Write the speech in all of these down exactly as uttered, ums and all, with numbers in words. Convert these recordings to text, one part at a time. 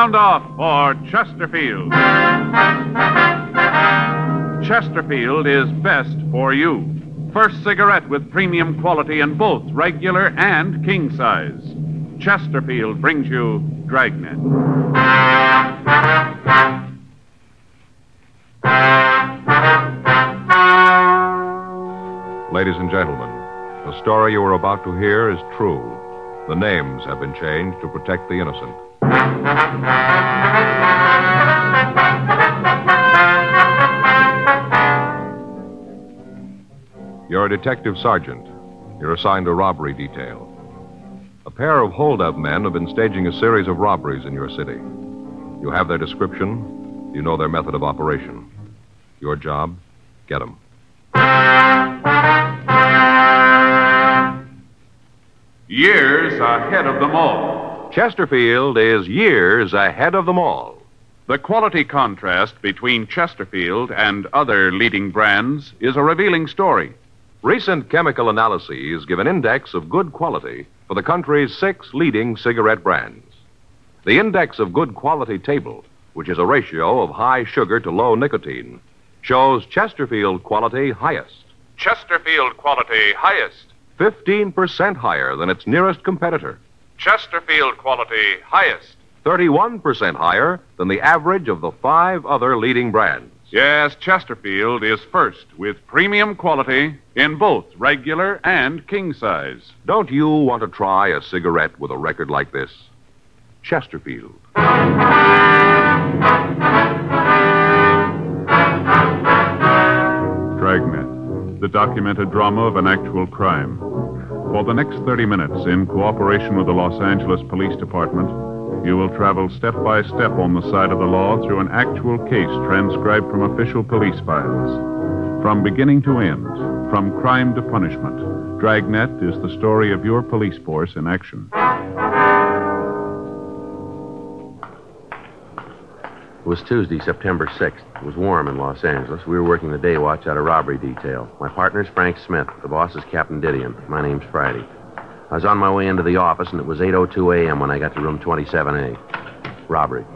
Sound off for Chesterfield. Chesterfield is best for you. First cigarette with premium quality in both regular and king size. Chesterfield brings you Dragnet. Ladies and gentlemen, the story you are about to hear is true. The names have been changed to protect the innocent. You're a detective sergeant. You're assigned a robbery detail. A pair of hold-up men have been staging a series of robberies in your city. You have their description. You know their method of operation. Your job, get them. Years ahead of them all. Chesterfield is years ahead of them all. The quality contrast between Chesterfield and other leading brands is a revealing story. Recent chemical analyses give an index of good quality for the country's six leading cigarette brands. The index of good quality table, which is a ratio of high sugar to low nicotine, shows Chesterfield quality highest. Chesterfield quality highest. fifteen percent higher than its nearest competitor. Chesterfield quality highest. thirty-one percent higher than the average of the five other leading brands. Yes, Chesterfield is first with premium quality in both regular and king size. Don't you want to try a cigarette with a record like this? Chesterfield. Dragnet, the documented drama of an actual crime. For the next thirty minutes, in cooperation with the Los Angeles Police Department, you will travel step by step on the side of the law through an actual case transcribed from official police files. From beginning to end, from crime to punishment, Dragnet is the story of your police force in action. It was Tuesday, September sixth. It was warm in Los Angeles. We were working the day watch out of robbery detail. My partner's Frank Smith. The boss is Captain Didion. My name's Friday. I was on my way into the office, and it was eight oh two a.m. when I got to room twenty-seven A. Robbery.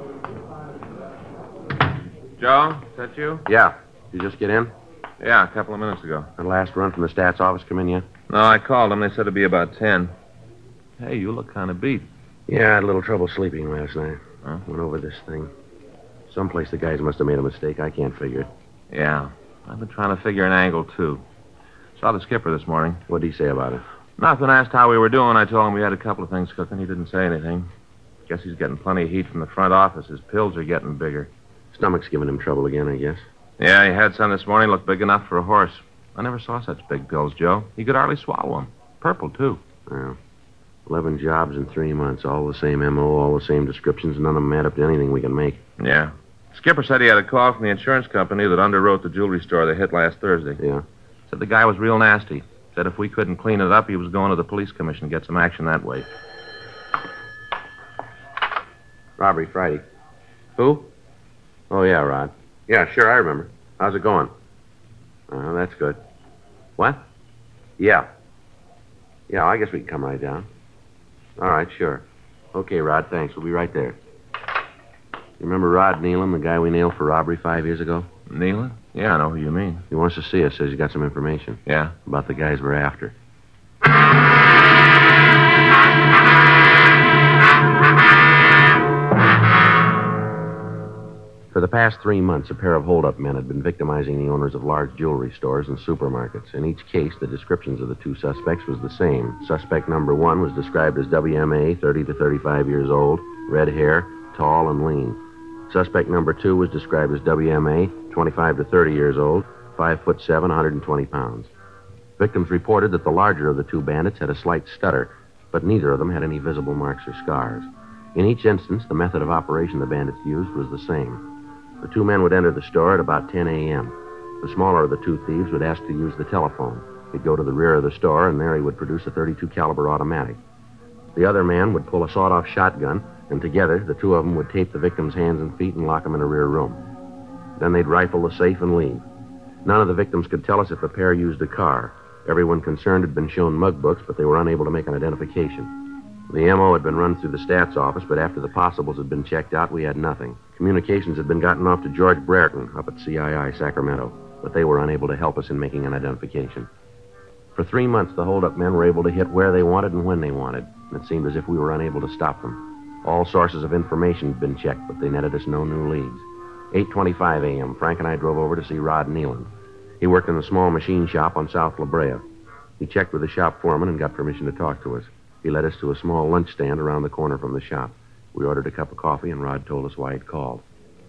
Joe, is that you? Yeah. Did you just get in? Yeah, a couple of minutes ago. The last run from the stats office come in yet? No, I called them. They said it'd be about ten. Hey, you look kind of beat. Yeah, I had a little trouble sleeping last night. Huh? Went over this thing. Someplace the guys must have made a mistake. I can't figure it. Yeah, I've been trying to figure an angle, too. Saw the skipper this morning. What'd he say about it? Nothing. Asked how we were doing. I told him we had a couple of things cooking. He didn't say anything. Guess he's getting plenty of heat from the front office. His pills are getting bigger. Stomach's giving him trouble again, I guess. Yeah, he had some this morning. Looked big enough for a horse. I never saw such big pills, Joe. He could hardly swallow them. Purple, too. Well, eleven jobs in three months. All the same M O, all the same descriptions. None of them add up to anything we can make. Yeah. Skipper said he had a call from the insurance company that underwrote the jewelry store they hit last Thursday. Yeah? Said the guy was real nasty. Said if we couldn't clean it up, he was going to the police commission to get some action that way. Robbery Friday. Who? Oh, yeah, Rod. Yeah, sure, I remember. How's it going? Oh, that's good. What? Yeah. Yeah, I guess we can come right down. All right, sure. Okay, Rod, thanks. We'll be right there. You remember Rod Nealon, the guy we nailed for robbery five years ago? Nealon? Yeah, I know who you mean. He wants to see us. Says he's got some information. Yeah? About the guys we're after. For the past three months, a pair of hold-up men had been victimizing the owners of large jewelry stores and supermarkets. In each case, the descriptions of the two suspects was the same. Suspect number one was described as W M A, thirty to thirty-five years old, red hair, tall and lean. Suspect number two was described as W M A, twenty-five to thirty years old, five foot seven, one hundred twenty pounds. Victims reported that the larger of the two bandits had a slight stutter, but neither of them had any visible marks or scars. In each instance, the method of operation the bandits used was the same. The two men would enter the store at about ten a.m. The smaller of the two thieves would ask to use the telephone. He'd go to the rear of the store, and there he would produce a thirty-two caliber automatic. The other man would pull a sawed-off shotgun, and together, the two of them would tape the victim's hands and feet and lock them in a rear room. Then they'd rifle the safe and leave. None of the victims could tell us if the pair used a car. Everyone concerned had been shown mug books, but they were unable to make an identification. The M O had been run through the stats office, but after the possibles had been checked out, we had nothing. Communications had been gotten off to George Brereton up at C I I Sacramento, but they were unable to help us in making an identification. For three months, the hold-up men were able to hit where they wanted and when they wanted, and it seemed as if we were unable to stop them. All sources of information had been checked, but they netted us no new leads. eight twenty-five a.m., Frank and I drove over to see Rod Nealon. He worked in the small machine shop on South La Brea. He checked with the shop foreman and got permission to talk to us. He led us to a small lunch stand around the corner from the shop. We ordered a cup of coffee, and Rod told us why he'd called.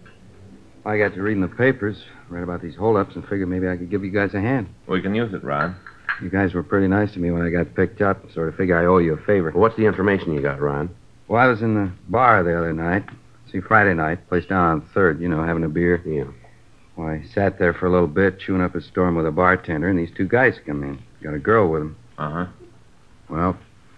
I got to reading the papers, read about these holdups, and figured maybe I could give you guys a hand. We can use it, Rod. You guys were pretty nice to me when I got picked up. Sort of figure I owe you a favor. Well, what's the information you got, Rod? Well, I was in the bar the other night. See, Friday night, place down on third, you know, having a beer. Yeah. Well, I sat there for a little bit, chewing up a storm with a bartender, and these two guys come in. Got a girl with them. Uh-huh. Well,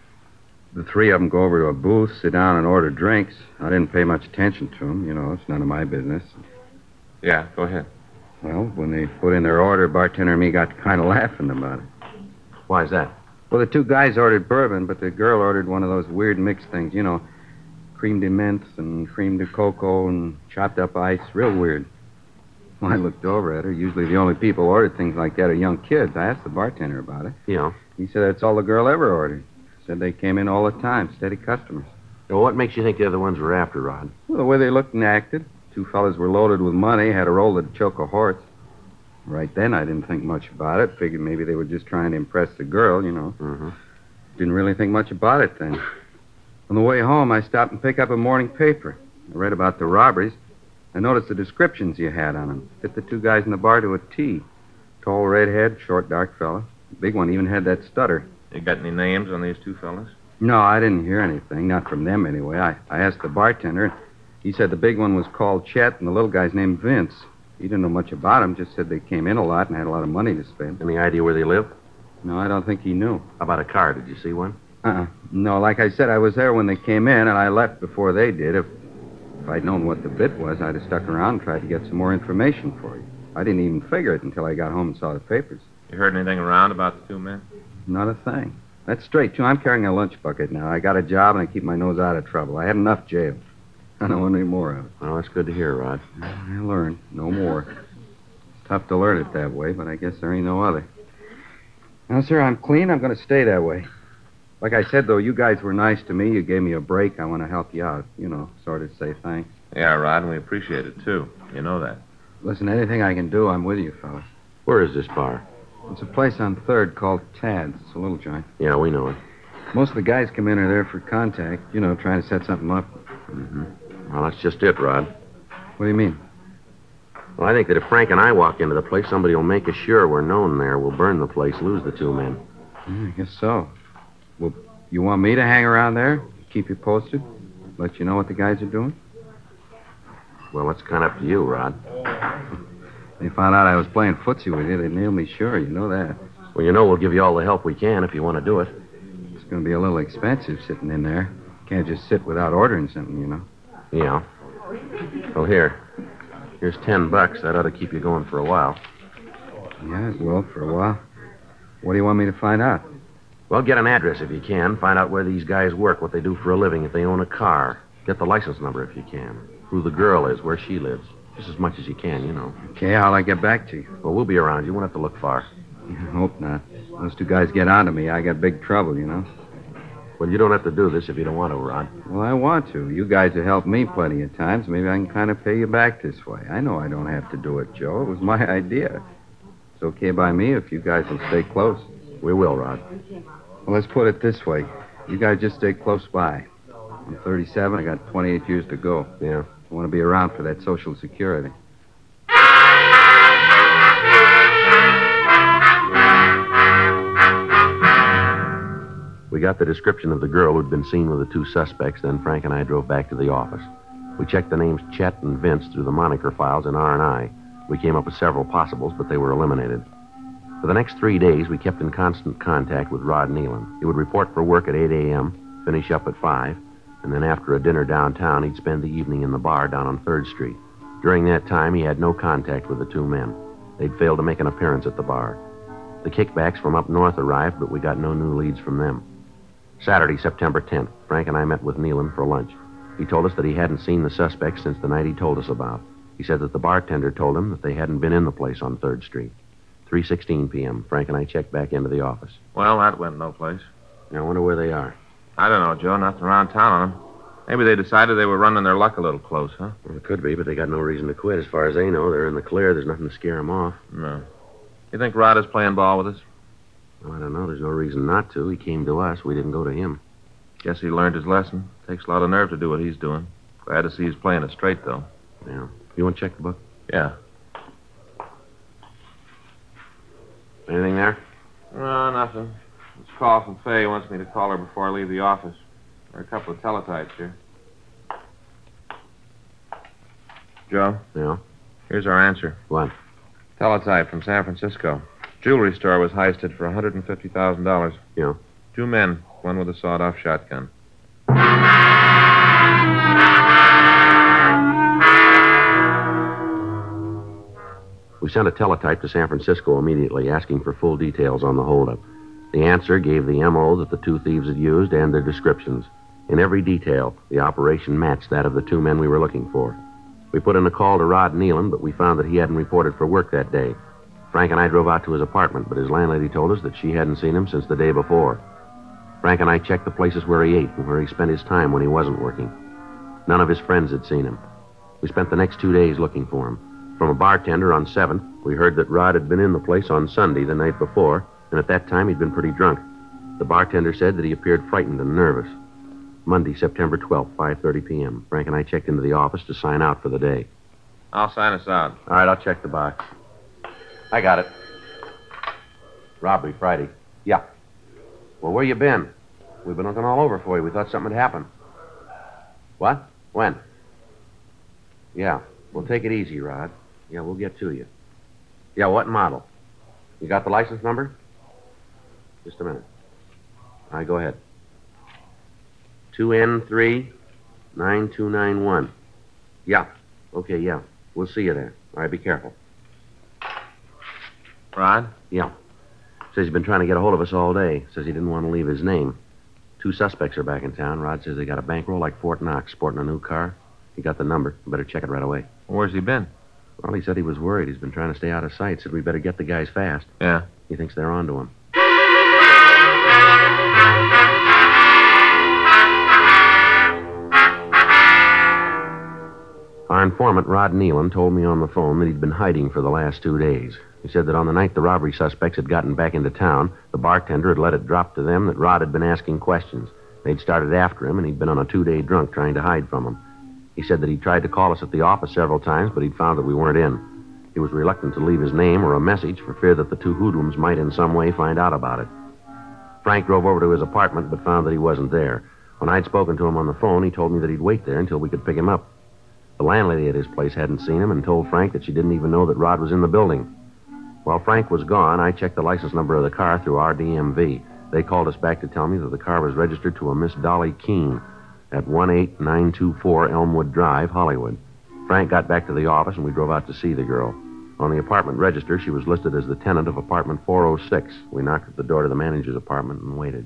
the three of them go over to a booth, sit down, and order drinks. I didn't pay much attention to them. You know, it's none of my business. Yeah, go ahead. Well, when they put in their order, bartender and me got kind of laughing about it. Why is that? Well, the two guys ordered bourbon, but the girl ordered one of those weird mixed things, you know, cream de menthe and cream de cocoa and chopped up ice. Real weird. Well, I looked over at her. Usually the only people who ordered things like that are young kids. I asked the bartender about it. Yeah. He said that's all the girl ever ordered. Said they came in all the time, steady customers. Well, what makes you think the other ones were after, Rod? Well, the way they looked and acted. Two fellas were loaded with money, had a roll to choke a horse. Right then, I didn't think much about it. Figured maybe they were just trying to impress the girl, you know. Mm-hmm. Didn't really think much about it then. On the way home, I stopped and picked up a morning paper. I read about the robberies. I noticed the descriptions you had on them. Fit the two guys in the bar to a T. Tall redhead, short dark fella. The big one even had that stutter. You got any names on these two fellas? No, I didn't hear anything. Not from them, anyway. I, I asked the bartender. He said the big one was called Chet and the little guy's named Vince. He didn't know much about them, just said they came in a lot and had a lot of money to spend. Any idea where they live? No, I don't think he knew. How about a car? Did you see one? Uh-uh. No, like I said, I was there when they came in, and I left before they did. If, if I'd known what the bit was, I'd have stuck around and tried to get some more information for you. I didn't even figure it until I got home and saw the papers. You heard anything around about the two men? Not a thing. That's straight, too. I'm carrying a lunch bucket now. I got a job, and I keep my nose out of trouble. I had enough jail. I don't want any more of it. Well, that's good to hear, Rod. I learned. No more. It's tough to learn it that way, but I guess there ain't no other. Now, sir, I'm clean. I'm going to stay that way. Like I said, though, you guys were nice to me. You gave me a break. I want to help you out. You know, sort of say thanks. Yeah, Rod, and we appreciate it, too. You know that. Listen, anything I can do, I'm with you, fellas. Where is this bar? It's a place on third called Tad's. It's a little joint. Yeah, we know it. Most of the guys come in are there for contact, you know, trying to set something up. Mm-hmm. Well, that's just it, Rod. What do you mean? Well, I think that if Frank and I walk into the place, somebody will make us sure we're known there. We'll burn the place, lose the two men. Yeah, I guess so. Well, you want me to hang around there? Keep you posted? Let you know what the guys are doing? Well, that's kind of up to you, Rod. They found out I was playing footsie with you. They'd nail me sure. You know that. Well, you know we'll give you all the help we can if you want to do it. It's going to be a little expensive sitting in there. Can't just sit without ordering something, you know. Yeah. Well, here. Here's ten bucks. That ought to keep you going for a while. Yeah, it will for a while. What do you want me to find out? Well, get an address if you can. Find out where these guys work, what they do for a living, if they own a car. Get the license number if you can. Who the girl is, where she lives. Just as much as you can, you know. Okay, how'll I get back to you? Well, we'll be around. You won't have to look far. I hope not. Those two guys get onto me. I got big trouble, you know. Well, you don't have to do this if you don't want to, Rod. Well, I want to. You guys have helped me plenty of times. Maybe I can kind of pay you back this way. I know I don't have to do it, Joe. It was my idea. It's okay by me if you guys will stay close. We will, Rod. Well, let's put it this way. You guys just stay close by. I'm thirty-seven. I got twenty-eight years to go. Yeah. I want to be around for that Social Security. We got the description of the girl who'd been seen with the two suspects, then Frank and I drove back to the office. We checked the names Chet and Vince through the moniker files in R and I. We came up with several possibles, but they were eliminated. For the next three days, we kept in constant contact with Rod Nealon. He would report for work at eight a.m., finish up at five, and then after a dinner downtown, he'd spend the evening in the bar down on third Street. During that time, he had no contact with the two men. They'd failed to make an appearance at the bar. The kickbacks from up north arrived, but we got no new leads from them. Saturday, September tenth, Frank and I met with Nealon for lunch. He told us that he hadn't seen the suspects since the night he told us about. He said that the bartender told him that they hadn't been in the place on third Street. three sixteen p.m. Frank and I checked back into the office. Well, that went no place. I wonder where they are. I don't know, Joe. Nothing around town on them. Maybe they decided they were running their luck a little close, huh? Well, it could be, but they got no reason to quit. As far as they know, they're in the clear. There's nothing to scare them off. No. You think Rod is playing ball with us? Well, I don't know. There's no reason not to. He came to us. We didn't go to him. Guess he learned his lesson. Takes a lot of nerve to do what he's doing. Glad to see he's playing it straight, though. Yeah. You want to check the book? Yeah. Anything there? No, nothing. This call from Faye wants me to call her before I leave the office. There are a couple of teletypes here. Joe? Yeah? Here's our answer. What? Teletype from San Francisco. Jewelry store was heisted for one hundred fifty thousand dollars. Yeah. Two men, one with a sawed-off shotgun. We sent a teletype to San Francisco immediately, asking for full details on the holdup. The answer gave the M O that the two thieves had used and their descriptions. In every detail, the operation matched that of the two men we were looking for. We put in a call to Rod Nealon, but we found that he hadn't reported for work that day. Frank and I drove out to his apartment, but his landlady told us that she hadn't seen him since the day before. Frank and I checked the places where he ate and where he spent his time when he wasn't working. None of his friends had seen him. We spent the next two days looking for him. From a bartender on seventh, we heard that Rod had been in the place on Sunday the night before, and at that time he'd been pretty drunk. The bartender said that he appeared frightened and nervous. Monday, September twelfth, five thirty p.m. Frank and I checked into the office to sign out for the day. I'll sign us out. All right, I'll check the box. I got it. Robbery, Friday. Yeah. Well, where you been? We've been looking all over for you. We thought something had happened. What? When? Yeah. Well, take it easy, Rod. Yeah, we'll get to you. Yeah, what model? You got the license number? Just a minute. All right, go ahead. two N three nine two nine one. Yeah. Okay, yeah. We'll see you there. All right, be careful. Rod? Yeah. Says he's been trying to get a hold of us all day. Says he didn't want to leave his name. Two suspects are back in town. Rod says they got a bankroll like Fort Knox, sporting a new car. He got the number. Better check it right away. Where's he been? Well, he said he was worried. He's been trying to stay out of sight. Said we better get the guys fast. Yeah. He thinks they're onto him. Our informant, Rod Nealon, told me on the phone that he'd been hiding for the last two days. He said that on the night the robbery suspects had gotten back into town, the bartender had let it drop to them that Rod had been asking questions. They'd started after him, and he'd been on a two-day drunk trying to hide from him. He said that he tried to call us at the office several times, but he'd found that we weren't in. He was reluctant to leave his name or a message for fear that the two hoodlums might in some way find out about it. Frank drove over to his apartment, but found that he wasn't there. When I'd spoken to him on the phone, he told me that he'd wait there until we could pick him up. The landlady at his place hadn't seen him and told Frank that she didn't even know that Rod was in the building. While Frank was gone, I checked the license number of the car through R D M V. They called us back to tell me that the car was registered to a Miss Dolly Keene at one eight nine two four Elmwood Drive, Hollywood. Frank got back to the office, and we drove out to see the girl. On the apartment register, she was listed as the tenant of apartment four oh six. We knocked at the door to the manager's apartment and waited.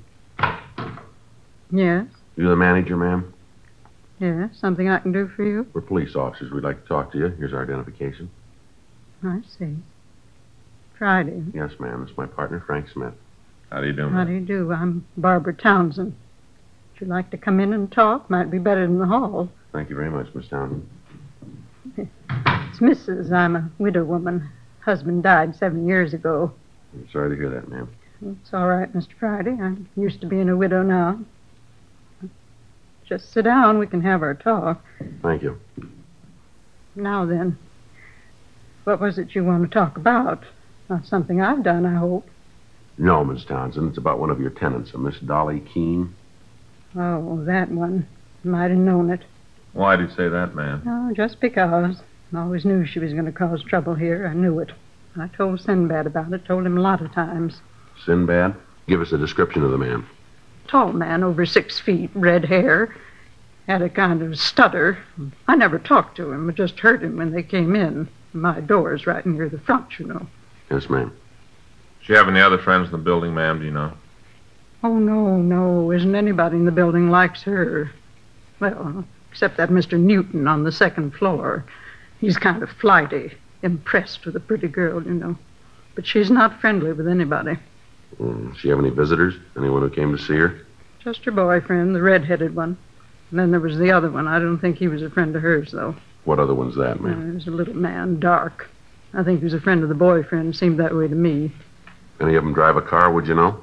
Yes? You the manager, ma'am? Yes, something I can do for you? We're police officers. We'd like to talk to you. Here's our identification. I see. Friday. Yes, ma'am. It's my partner, Frank Smith. How do you do, How do you do? I'm Barbara Townsend. Would you like to come in and talk? Might be better in the hall. Thank you very much, Miss Townsend. It's Missus I'm a widow woman. Husband died seven years ago. I'm sorry to hear that, ma'am. It's all right, Mister Friday. I'm used to being a widow now. Just sit down. We can have our talk. Thank you. Now then, what was it you want to talk about? Not something I've done, I hope. No, Miss Townsend. It's about one of your tenants, a Miss Dolly Keene. Oh, that one. Might have known it. Why'd you say that, ma'am? Oh, just because. I always knew she was going to cause trouble here. I knew it. I told Sinbad about it. Told him a lot of times. Sinbad? Give us a description of the man. Tall man, over six feet, red hair. Had a kind of stutter. I never talked to him. I just heard him when they came in. My door's right near the front, you know. Yes, ma'am. Does she have any other friends in the building, ma'am? Do you know? Oh, no, no. Isn't anybody in the building likes her. Well, except that Mister Newton on the second floor. He's kind of flighty, impressed with a pretty girl, you know. But she's not friendly with anybody. Mm, does she have any visitors? Anyone who came to see her? Just her boyfriend, the red-headed one. And then there was the other one. I don't think he was a friend of hers, though. What other one's that, Uh, ma'am? he was a little man, dark. I think he was a friend of the boyfriend. Seemed that way to me. Any of them drive a car, would you know?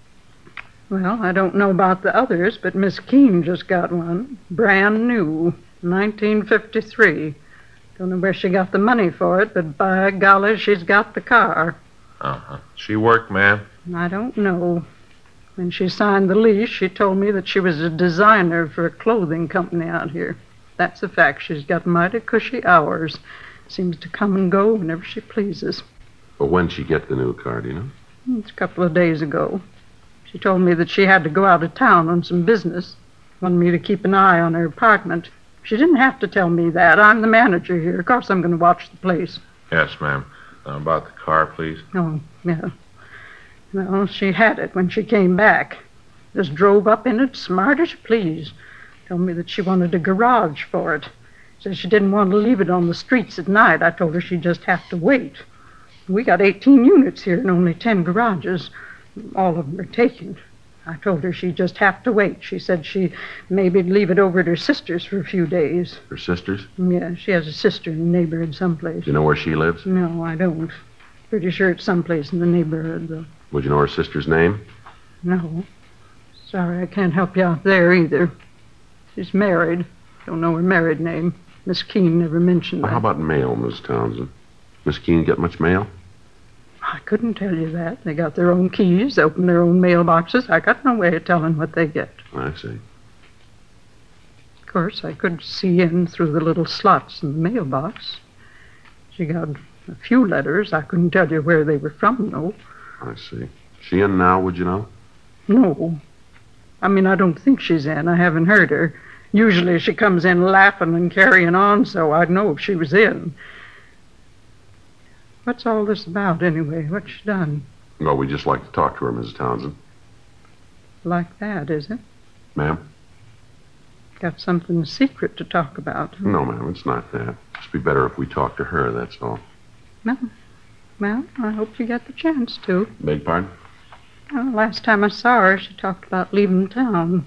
Well, I don't know about the others, but Miss Keene just got one. Brand new. nineteen fifty-three. Don't know where she got the money for it, but by golly, she's got the car. Uh-huh. She worked, ma'am? I don't know. When she signed the lease, she told me that she was a designer for a clothing company out here. That's a fact. She's got mighty cushy hours. Seems to come and go whenever she pleases. But when'd she get the new car, do you know? It's a couple of days ago. She told me that she had to go out of town on some business. Wanted me to keep an eye on her apartment. She didn't have to tell me that. I'm the manager here. Of course I'm going to watch the place. Yes, ma'am. Uh, about the car, please. Oh, yeah. Well, she had it when she came back. Just drove up in it, smart as you please. Told me that she wanted a garage for it. Said she didn't want to leave it on the streets at night. I told her she'd just have to wait. We got eighteen units here and only ten garages. All of them are taken. I told her she'd just have to wait. She said she maybe leave it over at her sister's for a few days. Her sisters? Yeah, she has a sister in the neighborhood someplace. Do you know where she lives? No, I don't. Pretty sure it's someplace in the neighborhood, though. Would you know her sister's name? No. Sorry, I can't help you out there either. She's married. Don't know her married name. Miss Keene never mentioned that. How about mail, Miss Townsend? Miss Keene get much mail? I couldn't tell you that. They got their own keys, they open their own mailboxes. I got no way of telling what they get. I see. Of course, I could see in through the little slots in the mailbox. She got a few letters. I couldn't tell you where they were from, though. I see. She in now, would you know? No. I mean, I don't think she's in. I haven't heard her. Usually she comes in laughing and carrying on, so I'd know if she was in. What's all this about, anyway? What's she done? Well, we'd just like to talk to her, Missus Townsend. Like that, is it? Ma'am? Got something secret to talk about. No, ma'am, it's not that. It'd be better if we talked to her, that's all. No. Well, I hope you get the chance to. Beg pardon? Well, last time I saw her, she talked about leaving town.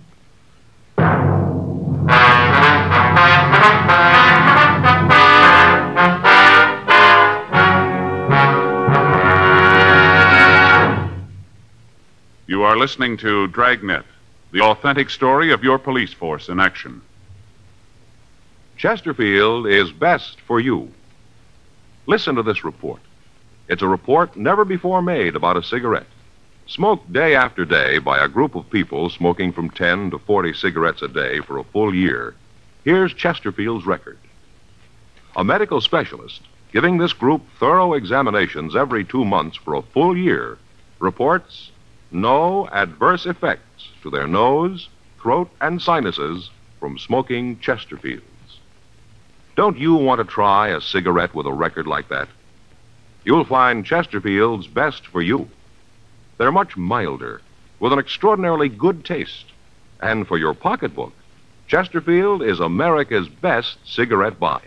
You are listening to Dragnet, the authentic story of your police force in action. Chesterfield is best for you. Listen to this report. It's a report never before made about a cigarette. Smoked day after day by a group of people smoking from ten to forty cigarettes a day for a full year. Here's Chesterfield's record. A medical specialist, giving this group thorough examinations every two months for a full year, reports no adverse effects to their nose, throat, and sinuses from smoking Chesterfields. Don't you want to try a cigarette with a record like that? You'll find Chesterfield's best for you. They're much milder, with an extraordinarily good taste. And for your pocketbook, Chesterfield is America's best cigarette buy.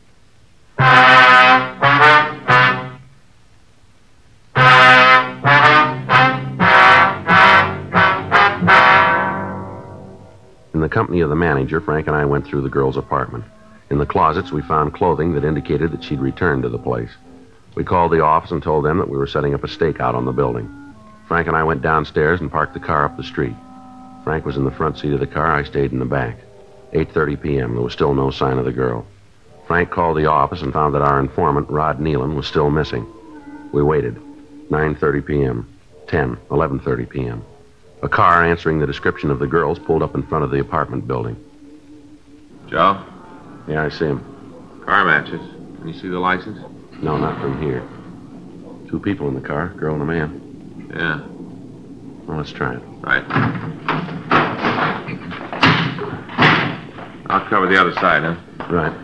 In the company of the manager, Frank and I went through the girl's apartment. In the closets, we found clothing that indicated that she'd returned to the place. We called the office and told them that we were setting up a stakeout on the building. Frank and I went downstairs and parked the car up the street. Frank was in the front seat of the car. I stayed in the back. eight thirty p.m. There was still no sign of the girl. Frank called the office and found that our informant, Rod Nealon, was still missing. We waited. nine thirty p.m., ten, eleven thirty p.m. A car answering the description of the girls pulled up in front of the apartment building. Joe? Yeah, I see him. Car matches. Can you see the license? No, not from here. Two people in the car, a girl and a man. Yeah. Well, let's try it. Right. I'll cover the other side, huh? Right.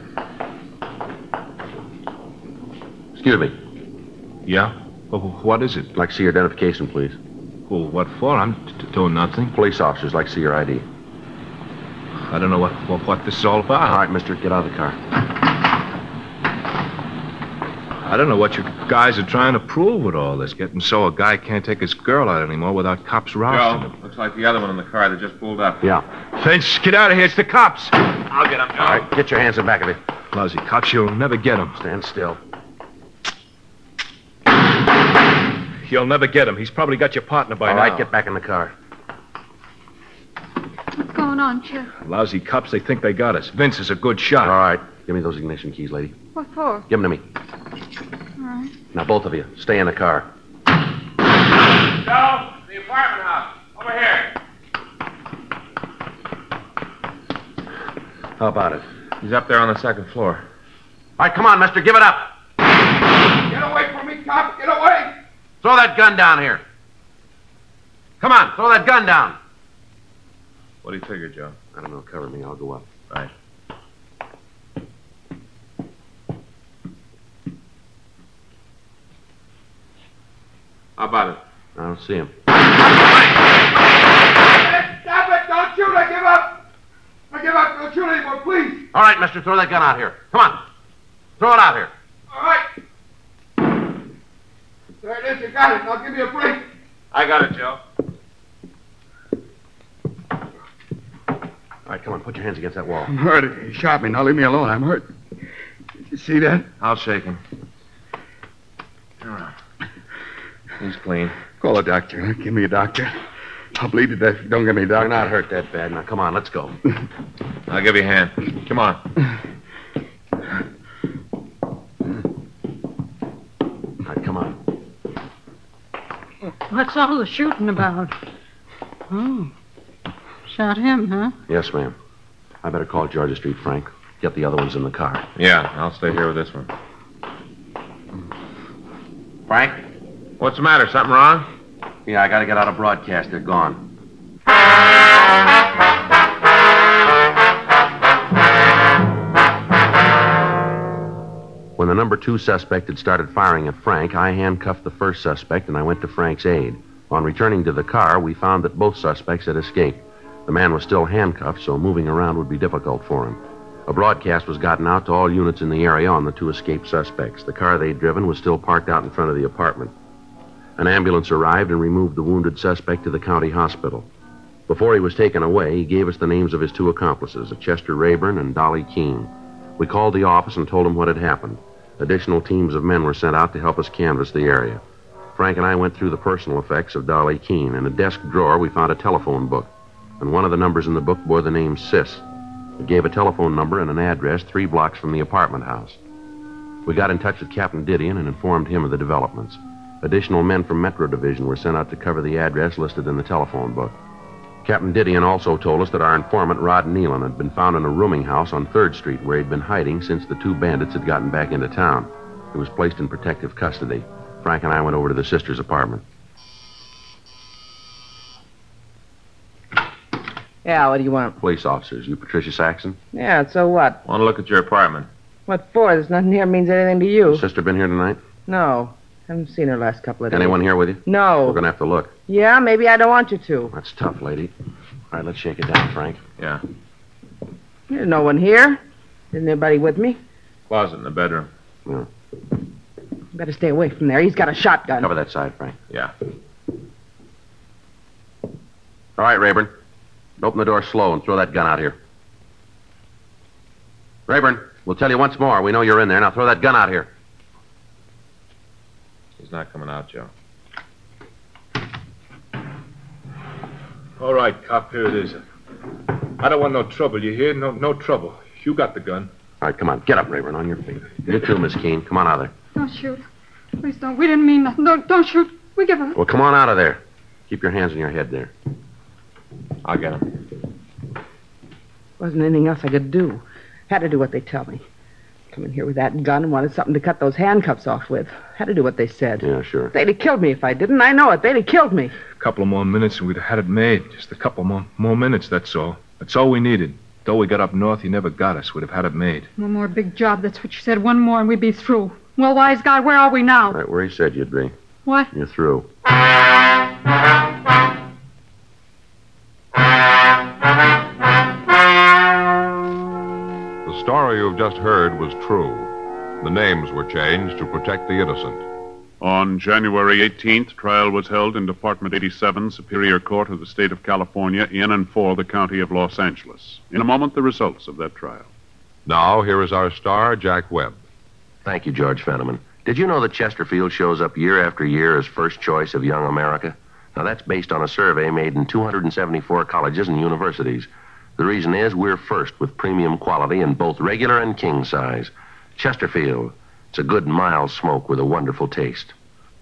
Excuse me. Yeah? Well, what is it? I'd like to see your identification, please. Who, what for? I'm t- t- doing nothing. Police officers like to see your I D. I don't know what, what, what this is all about. All right, mister, get out of the car. I don't know what you guys are trying to prove with all this. Getting so a guy can't take his girl out anymore without cops rousting him. Looks like the other one in the car that just pulled up. Yeah. Vince, get out of here. It's the cops. I'll get him, Joe. All right, get your hands in back of you. Lousy cops, you'll never get him. Stand still. You'll never get him. He's probably got your partner by All now. right, get back in the car. What's going on, Sheriff? Lousy cops, they think they got us. Vince is a good shot. All right, give me those ignition keys, lady. What for? Give them to me. All right. Now, both of you, stay in the car. Joe, the apartment house. Over here. How about it? He's up there on the second floor. All right, come on, mister, give it up. Get away from me, cop! Get away! Throw that gun down here. Come on, throw that gun down. What do you figure, Joe? I don't know, cover me, I'll go up. Right. How about it? I don't see him. Stop it! Don't shoot! I give up! I give up! Don't shoot anymore, please! All right, mister, throw that gun out here. Come on. Throw it out here. All right. There it is. You got it. Now give me a break. I got it, Joe. All right, come on, put your hands against that wall. I'm hurt. He shot me. Now leave me alone. I'm hurt. Did you see that? I'll shake him. All right. He's clean. Call a doctor. Give me a doctor. I'll bleed to death if you don't give me a doctor. You're not hurt that bad. Now, come on, let's go. I'll give you a hand. Come on. All right, come on. What's all the shooting about? Oh. Shot him, huh? Yes, ma'am. I better call Georgia Street, Frank. Get the other ones in the car. Yeah, I'll stay here with this one. Frank? What's the matter? Something wrong? Yeah, I gotta get out of broadcast. They're gone. When the number two suspect had started firing at Frank, I handcuffed the first suspect and I went to Frank's aid. On returning to the car, we found that both suspects had escaped. The man was still handcuffed, so moving around would be difficult for him. A broadcast was gotten out to all units in the area on the two escaped suspects. The car they'd driven was still parked out in front of the apartment. An ambulance arrived and removed the wounded suspect to the county hospital. Before he was taken away, he gave us the names of his two accomplices, Chester Rayburn and Dolly Keene. We called the office and told him what had happened. Additional teams of men were sent out to help us canvass the area. Frank and I went through the personal effects of Dolly Keene. In a desk drawer, we found a telephone book, and one of the numbers in the book bore the name Sis. It gave a telephone number and an address three blocks from the apartment house. We got in touch with Captain Didion and informed him of the developments. Additional men from Metro Division were sent out to cover the address listed in the telephone book. Captain Didion also told us that our informant, Rod Nealon, had been found in a rooming house on third Street where he'd been hiding since the two bandits had gotten back into town. He was placed in protective custody. Frank and I went over to the sister's apartment. Yeah, what do you want? Police officers. You Patricia Saxon? Yeah, so what? Want to look at your apartment? What for? There's nothing here means anything to you. Sister been here tonight? No. Haven't seen her last couple of days. Anyone here with you? No. We're going to have to look. Yeah, maybe I don't want you to. That's tough, lady. All right, let's shake it down, Frank. Yeah. There's no one here. Isn't anybody with me? Closet in the bedroom. Yeah. Better stay away from there. He's got a shotgun. Cover that side, Frank. Yeah. All right, Rayburn. Open the door slow and throw that gun out here. Rayburn, we'll tell you once more. We know you're in there. Now throw that gun out here. He's not coming out, Joe. All right, cop, here it is. I don't want no trouble, you hear? No no trouble. You got the gun. All right, come on. Get up, Rayburn, on your feet. You too, Miss Keene. Come on out of there. Don't shoot. Please don't. We didn't mean nothing. Don't, don't shoot. We give up. Well, come on out of there. Keep your hands on your head there. I'll get him. Wasn't anything else I could do. Had to do what they tell me. Come in here with that gun and wanted something to cut those handcuffs off with. Had to do what they said. Yeah, sure. They'd have killed me if I didn't. I know it. They'd have killed me. A couple of more minutes and we'd have had it made. Just a couple more, more minutes, that's all. That's all we needed. Though we got up north, he never got us. We'd have had it made. One more big job. That's what you said. One more and we'd be through. Well, wise God, where are we now? Right where he said you'd be. What? You're through. you have just heard was true. The names were changed to protect the innocent. On January eighteenth, trial was held in Department eighty-seven, Superior Court of the State of California, in and for the County of Los Angeles. In a moment, the results of that trial. Now, here is our star, Jack Webb. Thank you, George Fenneman. Did you know that Chesterfield shows up year after year as first choice of young America? Now, that's based on a survey made in two hundred seventy-four colleges and universities. The reason is we're first with premium quality in both regular and king size. Chesterfield. It's a good, mild smoke with a wonderful taste.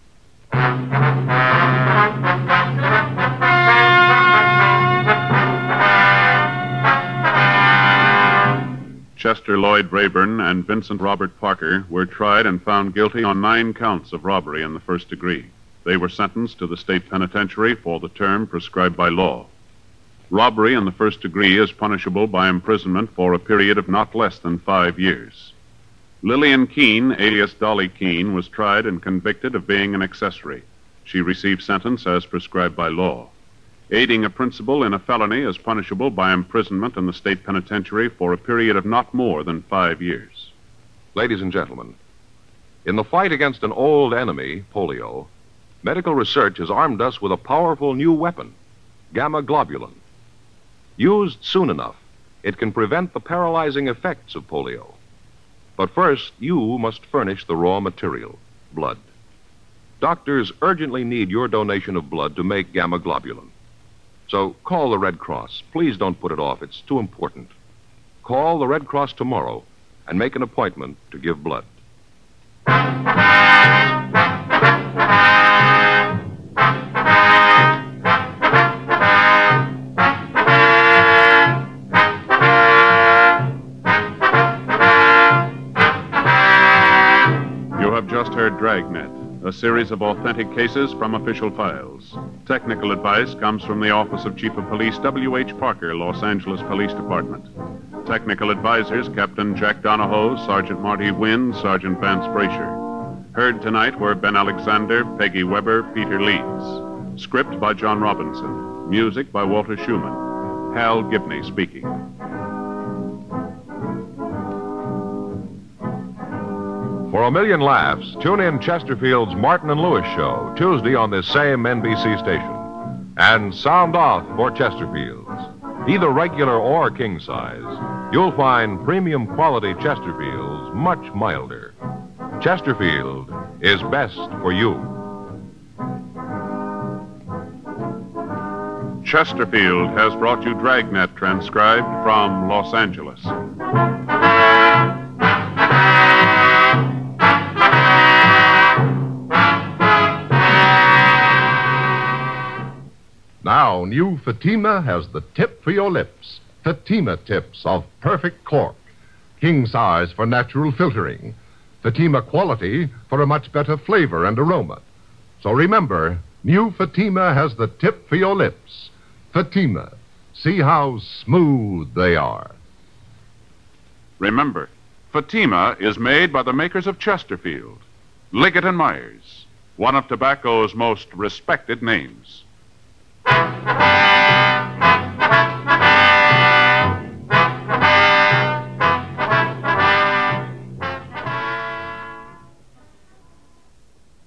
Chester Lloyd Rayburn and Vincent Robert Parker were tried and found guilty on nine counts of robbery in the first degree. They were sentenced to the state penitentiary for the term prescribed by law. Robbery in the first degree is punishable by imprisonment for a period of not less than five years. Lillian Keene, alias Dolly Keene, was tried and convicted of being an accessory. She received sentence as prescribed by law. Aiding a principal in a felony is punishable by imprisonment in the state penitentiary for a period of not more than five years. Ladies and gentlemen, in the fight against an old enemy, polio, medical research has armed us with a powerful new weapon, gamma globulin. Used soon enough, it can prevent the paralyzing effects of polio. But first, you must furnish the raw material, blood. Doctors urgently need your donation of blood to make gamma globulin. So call the Red Cross. Please don't put it off. It's too important. Call the Red Cross tomorrow and make an appointment to give blood. Just heard Dragnet, a series of authentic cases from official files. Technical advice comes from the Office of Chief of Police W H Parker, Los Angeles Police Department. Technical advisors Captain Jack Donahoe, Sergeant Marty Wynn, Sergeant Vance Brasher. Heard tonight were Ben Alexander, Peggy Weber, Peter Leeds. Script by John Robinson. Music by Walter Schumann. Hal Gibney speaking. For a million laughs, tune in Chesterfield's Martin and Lewis show, Tuesday on this same N B C station. And sound off for Chesterfield's. Either regular or king size, you'll find premium quality Chesterfield's much milder. Chesterfield is best for you. Chesterfield has brought you Dragnet, transcribed from Los Angeles. Now, new Fatima has the tip for your lips. Fatima tips of perfect cork. King size for natural filtering. Fatima quality for a much better flavor and aroma. So remember, new Fatima has the tip for your lips. Fatima. See how smooth they are. Remember, Fatima is made by the makers of Chesterfield, Liggett and Myers, one of tobacco's most respected names.